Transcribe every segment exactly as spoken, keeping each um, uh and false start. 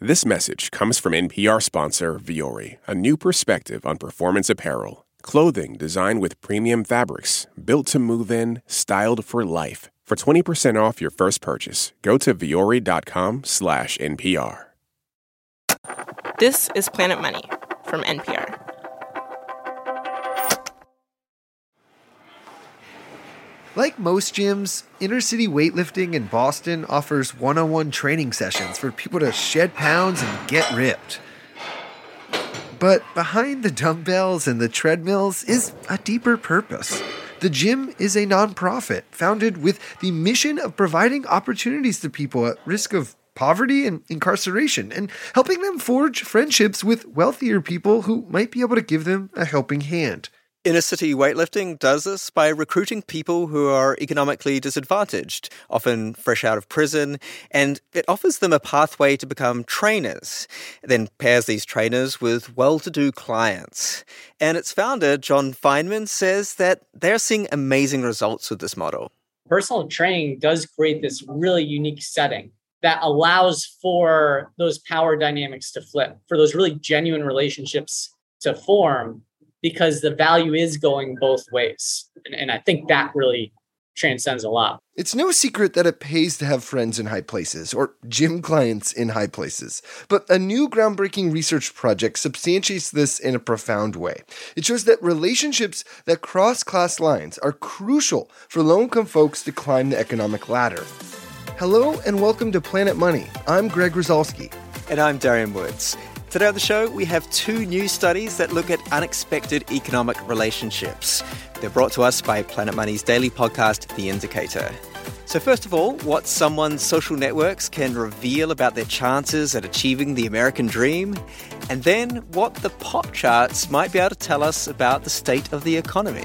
This message comes from N P R sponsor Vuori, a new perspective on performance apparel. Clothing designed with premium fabrics, built to move in, styled for life. For twenty percent off your first purchase, go to vuori.com slash NPR. This is Planet Money from N P R. Like most gyms, Inner-City Weightlifting in Boston offers one-on-one training sessions for people to shed pounds and get ripped. But behind the dumbbells and the treadmills is a deeper purpose. The gym is a nonprofit founded with the mission of providing opportunities to people at risk of poverty and incarceration and helping them forge friendships with wealthier people who might be able to give them a helping hand. Inner-City Weightlifting does this by recruiting people who are economically disadvantaged, often fresh out of prison, and it offers them a pathway to become trainers. It then pairs these trainers with well-to-do clients. And its founder, John Feynman, says that they're seeing amazing results with this model. Personal training does create this really unique setting that allows for those power dynamics to flip, for those really genuine relationships to form, because the value is going both ways. And, and I think that really transcends a lot. It's no secret that it pays to have friends in high places or gym clients in high places. But a new groundbreaking research project substantiates this in a profound way. It shows that relationships that cross class lines are crucial for low-income folks to climb the economic ladder. Hello and welcome to Planet Money. I'm Greg Rosalsky. And I'm Darian Woods. Today on the show, we have two new studies that look at unexpected economic relationships. They're brought to us by Planet Money's daily podcast, The Indicator. So first of all, what someone's social networks can reveal about their chances at achieving the American dream, and then what the pop charts might be able to tell us about the state of the economy.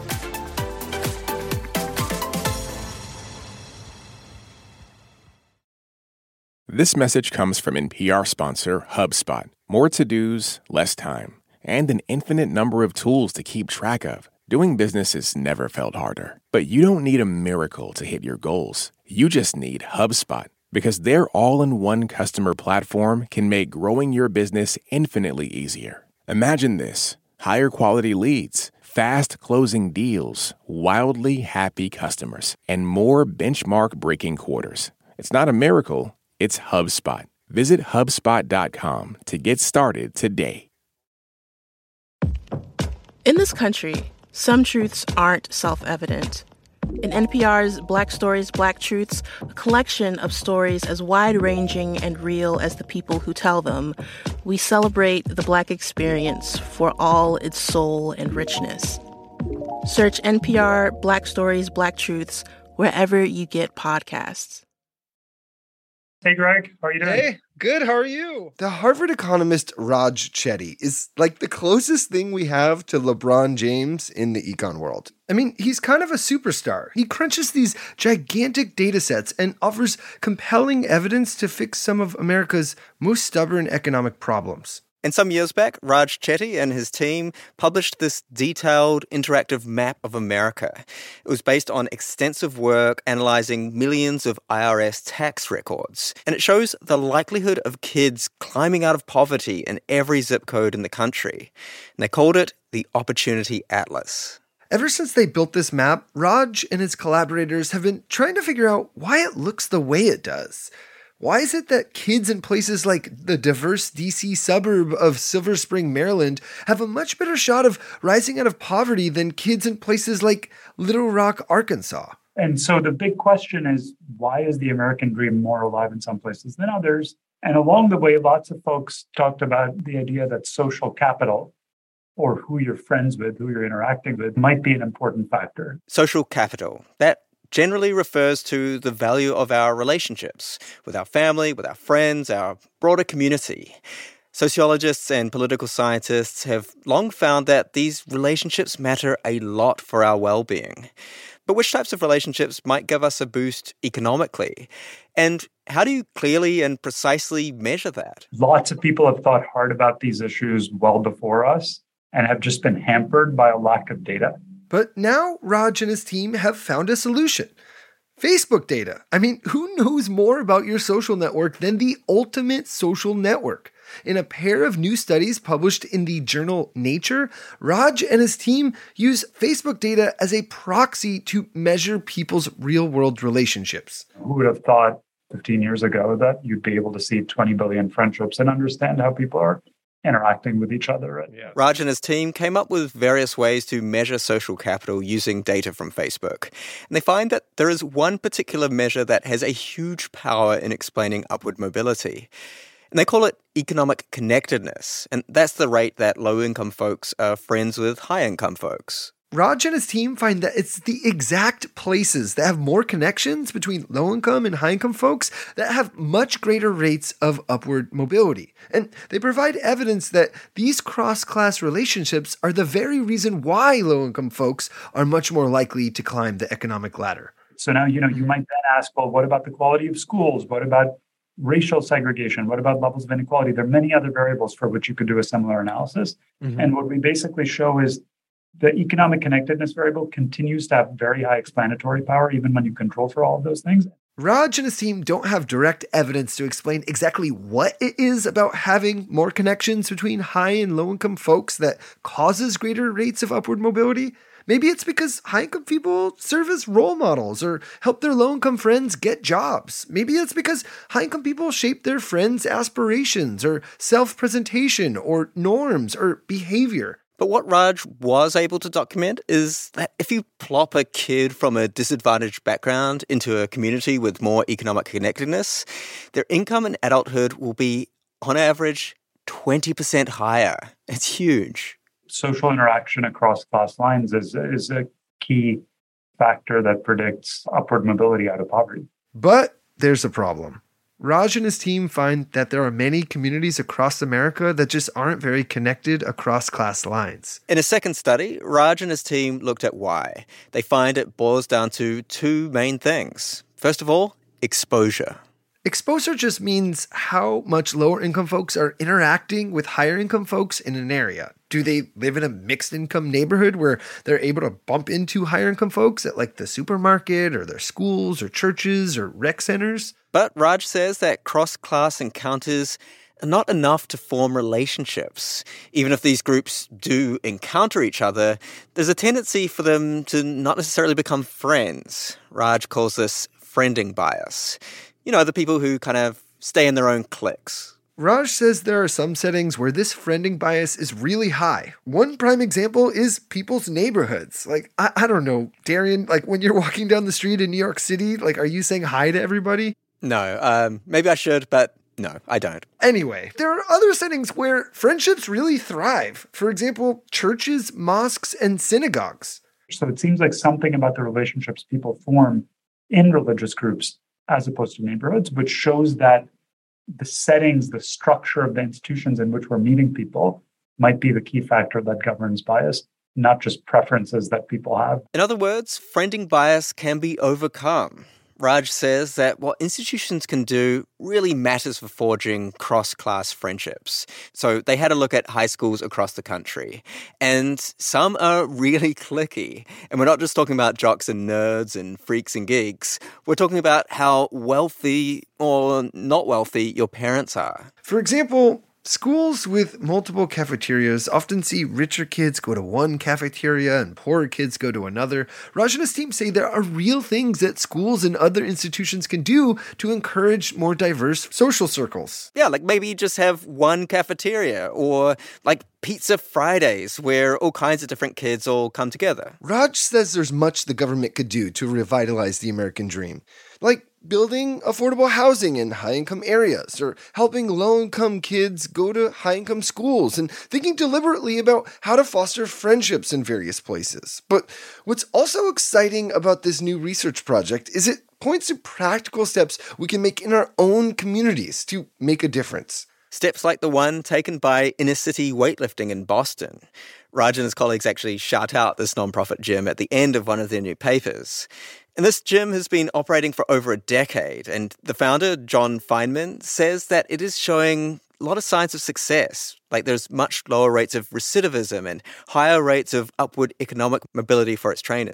This message comes from N P R sponsor HubSpot. More to-dos, less time, and an infinite number of tools to keep track of. Doing business has never felt harder. But you don't need a miracle to hit your goals. You just need HubSpot, because their all-in-one customer platform can make growing your business infinitely easier. Imagine this: higher quality leads, fast closing deals, wildly happy customers, and more benchmark-breaking quarters. It's not a miracle. It's HubSpot. Visit HubSpot dot com to get started today. In this country, some truths aren't self-evident. In N P R's Black Stories, Black Truths, a collection of stories as wide-ranging and real as the people who tell them, we celebrate the Black experience for all its soul and richness. Search N P R Black Stories, Black Truths wherever you get podcasts. Hey, Greg. How are you doing? Hey, good. How are you? The Harvard economist Raj Chetty is like the closest thing we have to LeBron James in the econ world. I mean, he's kind of a superstar. He crunches these gigantic data sets and offers compelling evidence to fix some of America's most stubborn economic problems. And some years back, Raj Chetty and his team published this detailed interactive map of America. It was based on extensive work analyzing millions of I R S tax records. And it shows the likelihood of kids climbing out of poverty in every zip code in the country. And they called it the Opportunity Atlas. Ever since they built this map, Raj and his collaborators have been trying to figure out why it looks the way it does. Why is it that kids in places like the diverse D C suburb of Silver Spring, Maryland, have a much better shot of rising out of poverty than kids in places like Little Rock, Arkansas? And so the big question is, why is the American dream more alive in some places than others? And along the way, lots of folks talked about the idea that social capital, or who you're friends with, who you're interacting with, might be an important factor. Social capital. That generally refers to the value of our relationships with our family, with our friends, our broader community. Sociologists and political scientists have long found that these relationships matter a lot for our well-being. But which types of relationships might give us a boost economically? And how do you clearly and precisely measure that? Lots of people have thought hard about these issues well before us and have just been hampered by a lack of data. But now Raj and his team have found a solution. Facebook data. I mean, who knows more about your social network than the ultimate social network? In a pair of new studies published in the journal Nature, Raj and his team use Facebook data as a proxy to measure people's real-world relationships. Who would have thought fifteen years ago that you'd be able to see twenty billion friendships and understand how people are interacting with each other? Yeah. Raj and his team came up with various ways to measure social capital using data from Facebook. And they find that there is one particular measure that has a huge power in explaining upward mobility. And they call it economic connectedness. And that's the rate that low-income folks are friends with high-income folks. Raj and his team find that it's the exact places that have more connections between low-income and high-income folks that have much greater rates of upward mobility. And they provide evidence that these cross-class relationships are the very reason why low-income folks are much more likely to climb the economic ladder. So now, you know, you might then ask, well, what about the quality of schools? What about racial segregation? What about levels of inequality? There are many other variables for which you could do a similar analysis. Mm-hmm. And what we basically show is the economic connectedness variable continues to have very high explanatory power, even when you control for all of those things. Raj and his team don't have direct evidence to explain exactly what it is about having more connections between high and low-income folks that causes greater rates of upward mobility. Maybe it's because high-income people serve as role models or help their low-income friends get jobs. Maybe it's because high-income people shape their friends' aspirations or self-presentation or norms or behavior. But what Raj was able to document is that if you plop a kid from a disadvantaged background into a community with more economic connectedness, their income in adulthood will be, on average, twenty percent higher. It's huge. Social interaction across class lines is, is a key factor that predicts upward mobility out of poverty. But there's a problem. Raj and his team find that there are many communities across America that just aren't very connected across class lines. In a second study, Raj and his team looked at why. They find it boils down to two main things. First of all, exposure. Exposure just means how much lower income folks are interacting with higher income folks in an area. Do they live in a mixed income neighborhood where they're able to bump into higher income folks at like the supermarket or their schools or churches or rec centers? But Raj says that cross-class encounters are not enough to form relationships. Even if these groups do encounter each other, there's a tendency for them to not necessarily become friends. Raj calls this friending bias. You know, the people who kind of stay in their own cliques. Raj says there are some settings where this friending bias is really high. One prime example is people's neighborhoods. Like, I, I don't know, Darian, like when you're walking down the street in New York City, like, are you saying hi to everybody? No, um, maybe I should, but no, I don't. Anyway, there are other settings where friendships really thrive. For example, churches, mosques, and synagogues. So it seems like something about the relationships people form in religious groups as opposed to neighborhoods, which shows that the settings, the structure of the institutions in which we're meeting people might be the key factor that governs bias, not just preferences that people have. In other words, friending bias can be overcome. Raj says that what institutions can do really matters for forging cross-class friendships. So they had a look at high schools across the country, and some are really cliquey. And we're not just talking about jocks and nerds and freaks and geeks. We're talking about how wealthy or not wealthy your parents are. For example, schools with multiple cafeterias often see richer kids go to one cafeteria and poorer kids go to another. Raj and his team say there are real things that schools and other institutions can do to encourage more diverse social circles. Yeah, like maybe just have one cafeteria or like Pizza Fridays where all kinds of different kids all come together. Raj says there's much the government could do to revitalize the American dream. Like building affordable housing in high-income areas, or helping low-income kids go to high-income schools, and thinking deliberately about how to foster friendships in various places. But what's also exciting about this new research project is it points to practical steps we can make in our own communities to make a difference. Steps like the one taken by Inner City Weightlifting in Boston. Raj and his colleagues actually shout out this nonprofit gym at the end of one of their new papers. And this gym has been operating for over a decade, and the founder, John Feynman, says that it is showing a lot of signs of success. Like there's much lower rates of recidivism and higher rates of upward economic mobility for its trainers.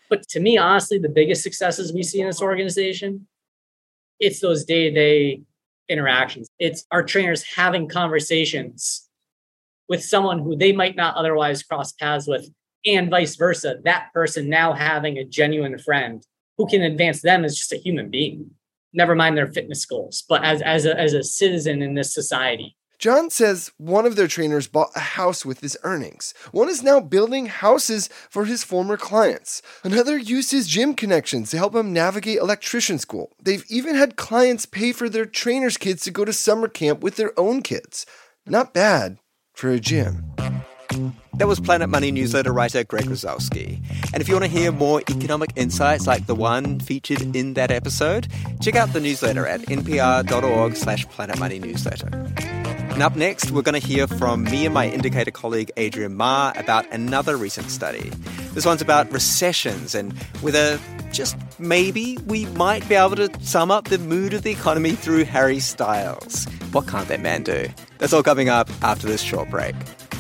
But to me, honestly, the biggest successes we see in this organization, it's those day-to-day interactions. It's our trainers having conversations with someone who they might not otherwise cross paths with, and vice versa. That person now having a genuine friend who can advance them as just a human being. Never mind their fitness goals, but as, as, a, as a citizen in this society. John says one of their trainers bought a house with his earnings. One is now building houses for his former clients. Another used his gym connections to help him navigate electrician school. They've even had clients pay for their trainers' kids to go to summer camp with their own kids. Not bad for a gym. That was Planet Money newsletter writer Greg Rosalsky. And if you want to hear more economic insights like the one featured in that episode, check out the newsletter at npr.org slash Planet Money newsletter. And up next, we're going to hear from me and my Indicator colleague Adrian Ma about another recent study. This one's about recessions and whether just maybe we might be able to sum up the mood of the economy through Harry Styles. What can't that man do? That's all coming up after this short break.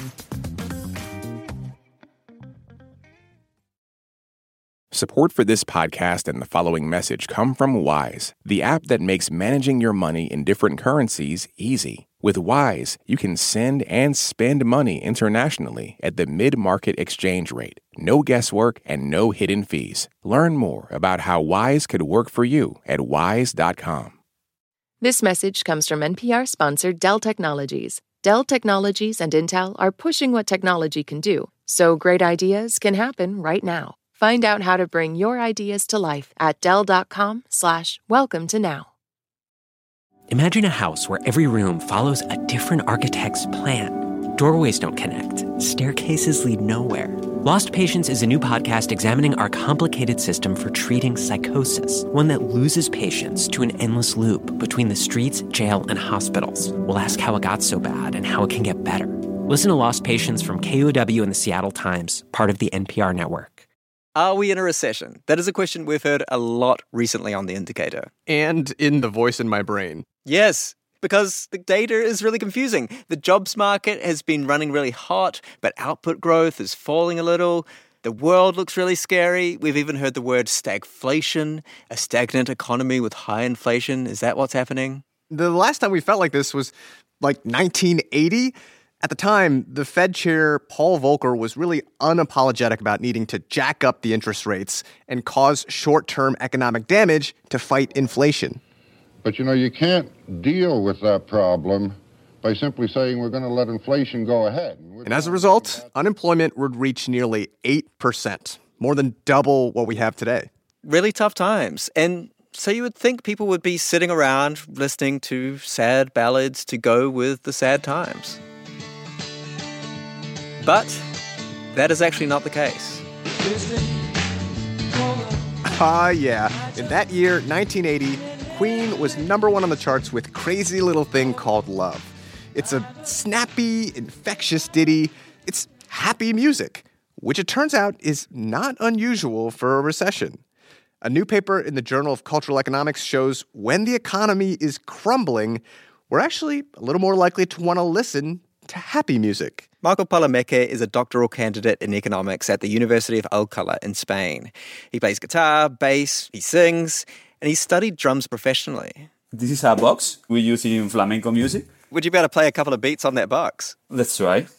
Support for this podcast and the following message come from Wise, the app that makes managing your money in different currencies easy. With Wise, you can send and spend money internationally at the mid-market exchange rate. No guesswork and no hidden fees. Learn more about how Wise could work for you at wise dot com. This message comes from N P R-sponsored Dell Technologies. Dell Technologies and Intel are pushing what technology can do, so great ideas can happen right now. Find out how to bring your ideas to life at dell.com slash welcome to now. Imagine a house where every room follows a different architect's plan. Doorways don't connect. Staircases lead nowhere. Lost Patients is a new podcast examining our complicated system for treating psychosis, one that loses patients to an endless loop between the streets, jail, and hospitals. We'll ask how it got so bad and how it can get better. Listen to Lost Patients from K O W and the Seattle Times, part of the N P R network. Are we in a recession? That is a question we've heard a lot recently on The Indicator. And in The Voice in My Brain. Yes, because the data is really confusing. The jobs market has been running really hot, but output growth is falling a little. The world looks really scary. We've even heard the word stagflation, a stagnant economy with high inflation. Is that what's happening? The last time we felt like this was like nineteen eighty. At the time, the Fed chair, Paul Volcker, was really unapologetic about needing to jack up the interest rates and cause short-term economic damage to fight inflation. But, you know, you can't deal with that problem by simply saying we're going to let inflation go ahead. And, and as a result, unemployment would reach nearly eight percent, more than double what we have today. Really tough times. And so you would think people would be sitting around listening to sad ballads to go with the sad times. But that is actually not the case. Ah, uh, yeah. In that year, nineteen eighty, Queen was number one on the charts with Crazy Little Thing Called Love. It's a snappy, infectious ditty. It's happy music, which it turns out is not unusual for a recession. A new paper in the Journal of Cultural Economics shows when the economy is crumbling, we're actually a little more likely to want to listen to happy music. Marco Palomeque is a doctoral candidate in economics at the University of Alcalá in Spain. He plays guitar, bass, he sings, and he studied drums professionally. This is a box we use in flamenco music. Would you be able to play a couple of beats on that box? Let's try.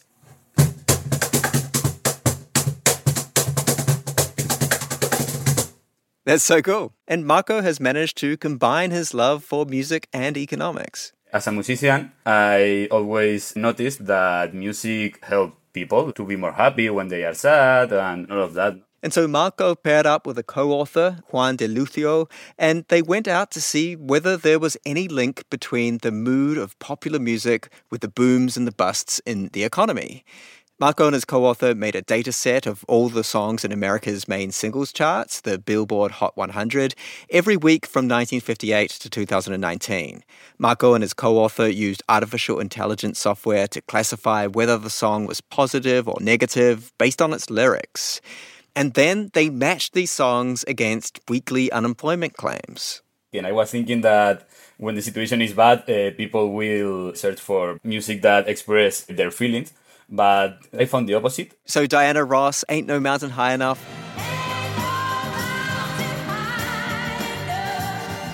That's so cool. And Marco has managed to combine his love for music and economics. As a musician, I always noticed that music helps people to be more happy when they are sad and all of that. And so Marco paired up with a co-author, Juan de Lucio, and they went out to see whether there was any link between the mood of popular music with the booms and the busts in the economy. Marco and his co-author made a data set of all the songs in America's main singles charts, the Billboard Hot one hundred, every week from nineteen fifty-eight to two thousand nineteen. Marco and his co-author used artificial intelligence software to classify whether the song was positive or negative based on its lyrics. And then they matched these songs against weekly unemployment claims. And I was thinking that when the situation is bad, uh, people will search for music that express their feelings. But I found the opposite. So Diana Ross, Ain't No Mountain High Enough.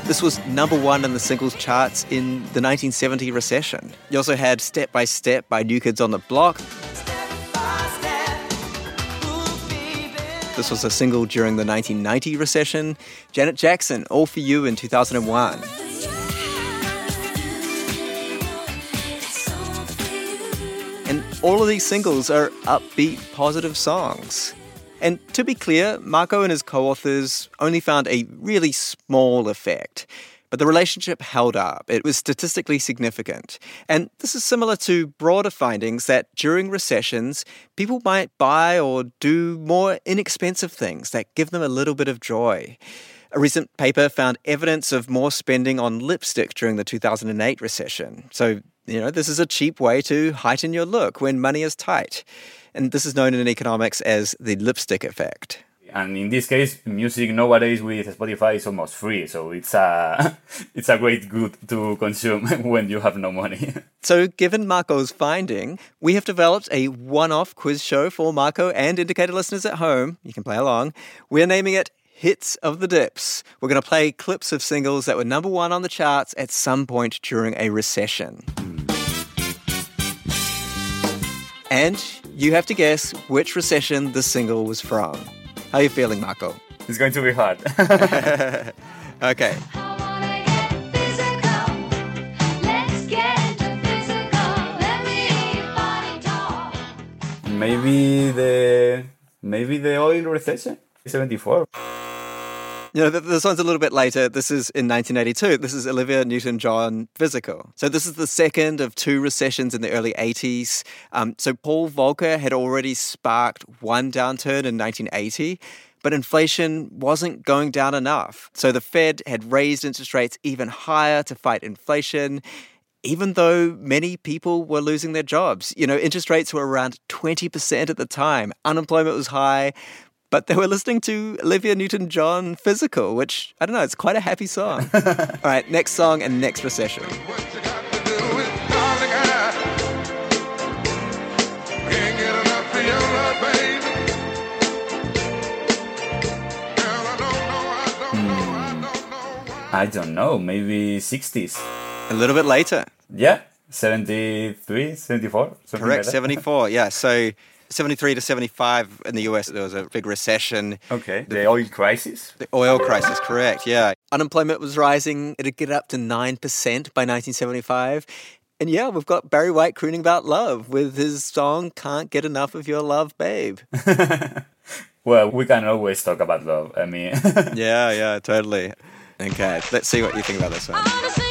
This was number one in the singles charts in the nineteen seventy recession. You also had Step by Step by New Kids on the Block. This was a single during the nineteen ninety recession. Janet Jackson, All For You in two thousand one. And all of these singles are upbeat, positive songs. And to be clear, Mako and his co-authors only found a really small effect. But the relationship held up. It was statistically significant. And this is similar to broader findings that during recessions, people might buy or do more inexpensive things that give them a little bit of joy. A recent paper found evidence of more spending on lipstick during the two thousand eight recession. So, you know, this is a cheap way to heighten your look when money is tight. And this is known in economics as the lipstick effect. And in this case, music nowadays with Spotify is almost free, so it's a it's a great good to consume when you have no money. So given Mako's finding, we have developed a one-off quiz show for Mako and Indicator listeners at home. You can play along. We're naming it Hits of the Dips. We're going to play clips of singles that were number one on the charts at some point during a recession. And you have to guess which recession the single was from. How are you feeling, Mako? It's going to be hard. Okay. Maybe the maybe the oil recession, seventy-four. You know, this one's a little bit later. This is in nineteen eighty-two. This is Olivia Newton-John Physical. So this is the second of two recessions in the early eighties. Um, so Paul Volcker had already sparked one downturn in nineteen eighty, but inflation wasn't going down enough. So the Fed had raised interest rates even higher to fight inflation, even though many people were losing their jobs. You know, interest rates were around twenty percent at the time. Unemployment was high. But they were listening to Olivia Newton-John Physical, which, I don't know, it's quite a happy song. All right, next song and next recession. I don't know, maybe sixties. A little bit later. Yeah, seventy-three, seventy-four. Correct, like seventy-four, yeah. So seventy-three to seventy-five in the U S, there was a big recession. Okay, the oil crisis? The oil crisis, correct, yeah. Unemployment was rising. It'd get up to nine percent by nineteen seventy-five. And yeah, we've got Barry White crooning about love with his song, Can't Get Enough of Your Love, Babe. Well, we can always talk about love, I mean. Yeah, yeah, totally. Okay, let's see what you think about this one.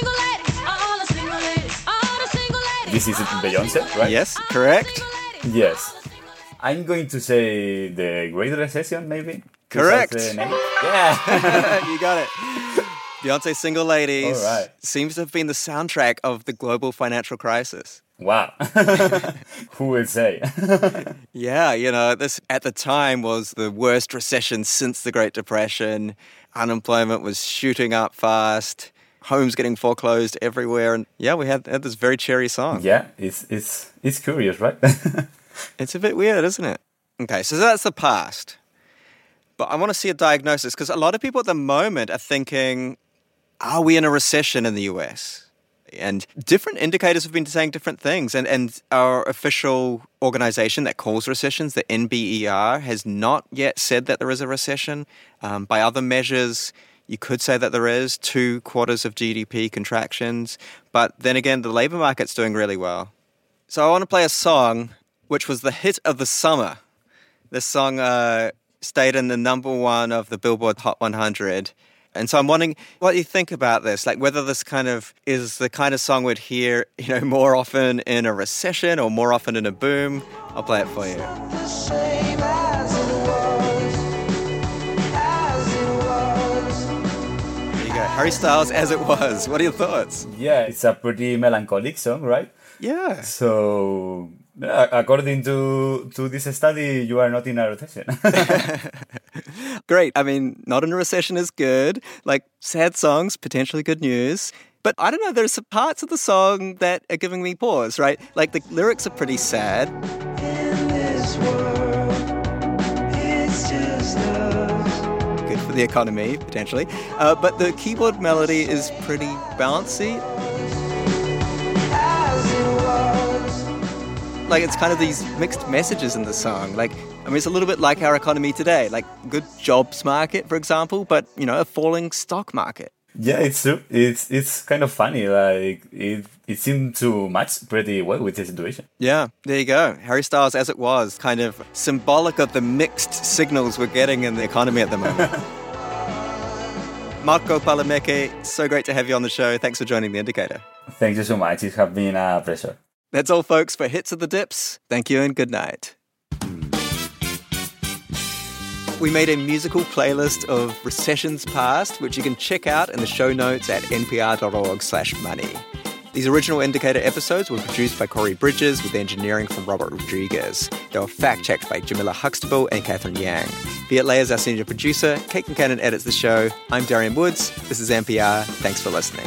This is Beyonce, right? Yes, correct. Yes. I'm going to say the Great Recession, maybe? Correct. Yeah. You got it. Beyonce Single Ladies All right. seems to have been the soundtrack of the global financial crisis. Wow. Who will say? Yeah, you know, this at the time was the worst recession since the Great Depression. Unemployment was shooting up fast. Homes getting foreclosed everywhere. And yeah, we had, had this very cheery song. Yeah, it's it's it's curious, right? It's a bit weird, isn't it? Okay, so that's the past. But I want to see a diagnosis, because a lot of people at the moment are thinking, are we in a recession in the U S? And different indicators have been saying different things. And, and our official organization that calls recessions, the N B E R, has not yet said that there is a recession. Um, by other measures, you could say that there is two quarters of G D P contractions. But then again, the labor market's doing really well. So I want to play a song which was the hit of the summer. This song uh, stayed in the number one of the Billboard Hot one hundred. And so I'm wondering what you think about this, like whether this kind of is the kind of song we'd hear, you know, more often in a recession or more often in a boom. I'll play it for you. The same as it was, as it was. There you go. Harry Styles, As It Was. What are your thoughts? Yeah, it's a pretty melancholic song, right? Yeah. So, uh, according to to this study, you are not in a recession. Great. I mean, not in a recession is good. Like, sad songs, potentially good news. But I don't know, there's some parts of the song that are giving me pause, right? Like, the lyrics are pretty sad. In this world, it's just us. Good for for the economy, potentially. Uh, but the keyboard melody is pretty bouncy. Like, it's kind of these mixed messages in the song. Like, I mean, it's a little bit like our economy today, like good jobs market, for example, but, you know, a falling stock market. Yeah, it's it's it's kind of funny. Like it it seemed to match pretty well with the situation. Yeah, there you go. Harry Styles, as it was, kind of symbolic of the mixed signals we're getting in the economy at the moment. Marco Palameke, so great to have you on the show. Thanks for joining The Indicator. Thank you so much. It has been a pleasure. That's all, folks, for Hits of the Dips. Thank you and good night. We made a musical playlist of recessions past, which you can check out in the show notes at npr.org slash money. These original Indicator episodes were produced by Corey Bridges with engineering from Robert Rodriguez. They were fact-checked by Jamila Huxtable and Catherine Yang. Viet Le is our senior producer. Kate Kincannon edits the show. I'm Darian Woods. This is N P R. Thanks for listening.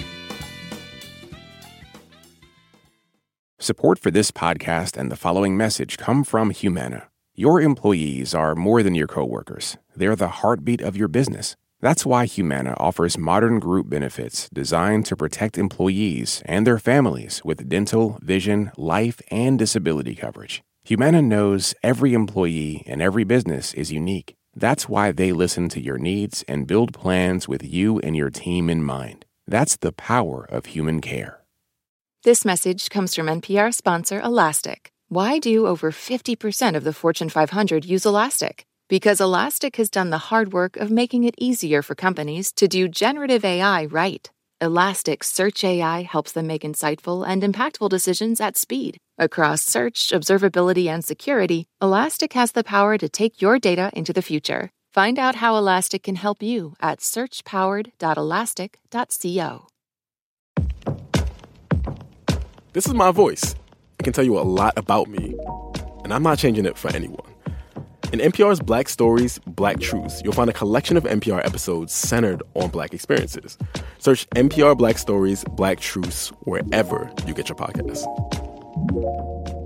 Support for this podcast and the following message come from Humana. Your employees are more than your coworkers. They're the heartbeat of your business. That's why Humana offers modern group benefits designed to protect employees and their families with dental, vision, life, and disability coverage. Humana knows every employee and every business is unique. That's why they listen to your needs and build plans with you and your team in mind. That's the power of human care. This message comes from N P R sponsor Elastic. Why do over fifty percent of the Fortune five hundred use Elastic? Because Elastic has done the hard work of making it easier for companies to do generative A I right. Elastic Search A I helps them make insightful and impactful decisions at speed. Across search, observability, and security, Elastic has the power to take your data into the future. Find out how Elastic can help you at search powered dot elastic dot co. This is my voice. It can tell you a lot about me, and I'm not changing it for anyone. In N P R's Black Stories, Black Truths, you'll find a collection of N P R episodes centered on Black experiences. Search N P R Black Stories, Black Truths wherever you get your podcasts.